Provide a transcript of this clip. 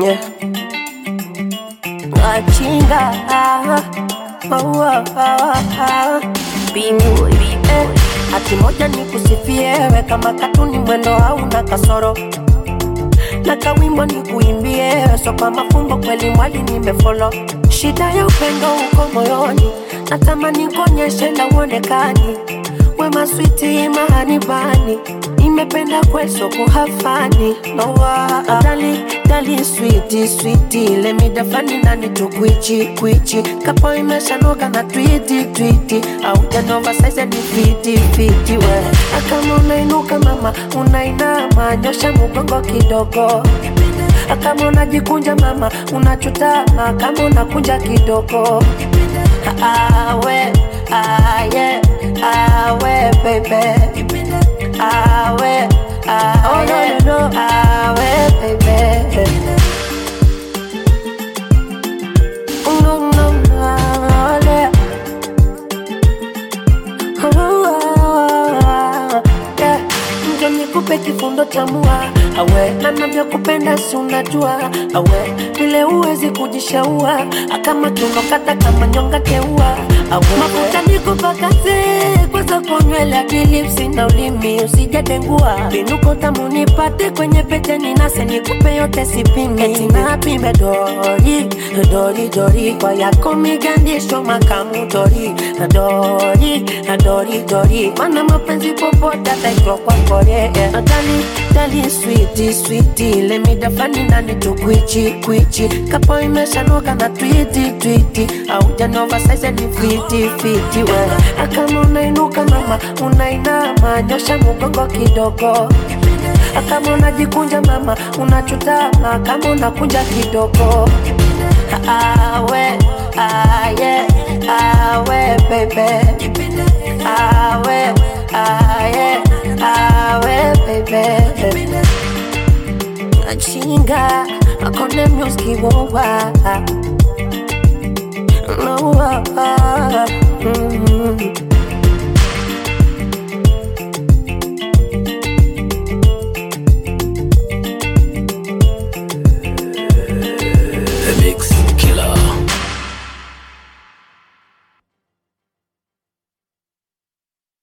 Yeah. Achinga Bingu Ati moja ni kusifie we kama katuni mwendo hauna kasoro na kawimbo ni kuimbie so kwa mafumbo kweli mwali nimefolo shida ya upendo uko moyoni natamani konyeshe na uonekani wema sweetie mahani bani nimependa kweso kuhafani no dali sweetie let me define nani tu kwichi kapo imeshanoga na tweety au janova size ni fiti we akama unainuka mama unainama nyosha mgongo kidogo akama unajikunja mama unachutama kama unakunja kidogo awe baby awe oh no awe baby nikupe kifundo cha mua awe na navyokupenda si unajua awe vile uwezi kujishaua kama tunokata kama nyonga teua awe mafuta nikupakaze kwanza kwa nywele hadi lipsi na ulimi usijadengua vinuko tamu nipate kwenye pete ninase nikupe yote sipimi eti napime dori kwa yako migandisho makamu dori mana mapenzi popote ataitwa kwa kore dali sweetie let me define nani tu kwichi kapo imeshanoga na tweety au janova size ni fiti we akama unainuka mama unainama nyosha mgongo kidogo akama unajikunja mama unachutama kama unakunja kidogo awe baby awe baby achinga akone music wowa